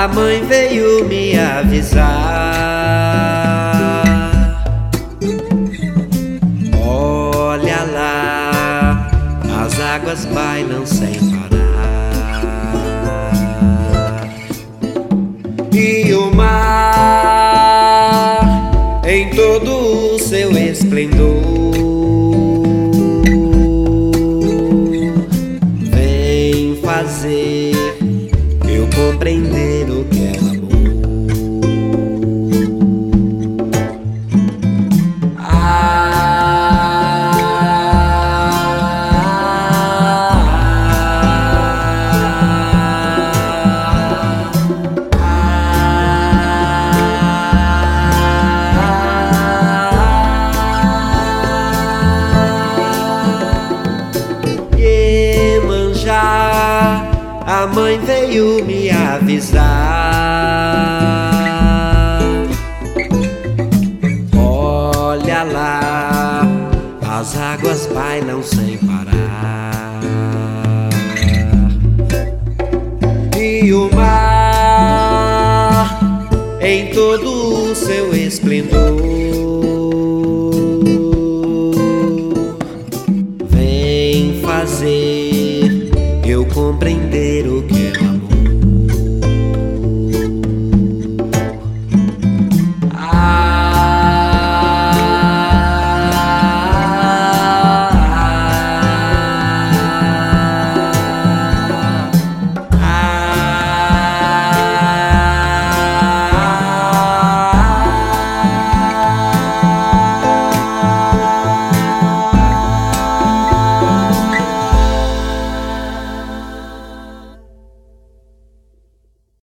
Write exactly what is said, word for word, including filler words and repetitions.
a mãe veio me avisar. Olha lá, as águas bailam sem parar, e o mar em todo o seu esplendor vem fazer eu compreender o que é o amor. A mãe veio me avisar. Olha lá, as águas bailam sem parar, e o mar em todo o seu esplendor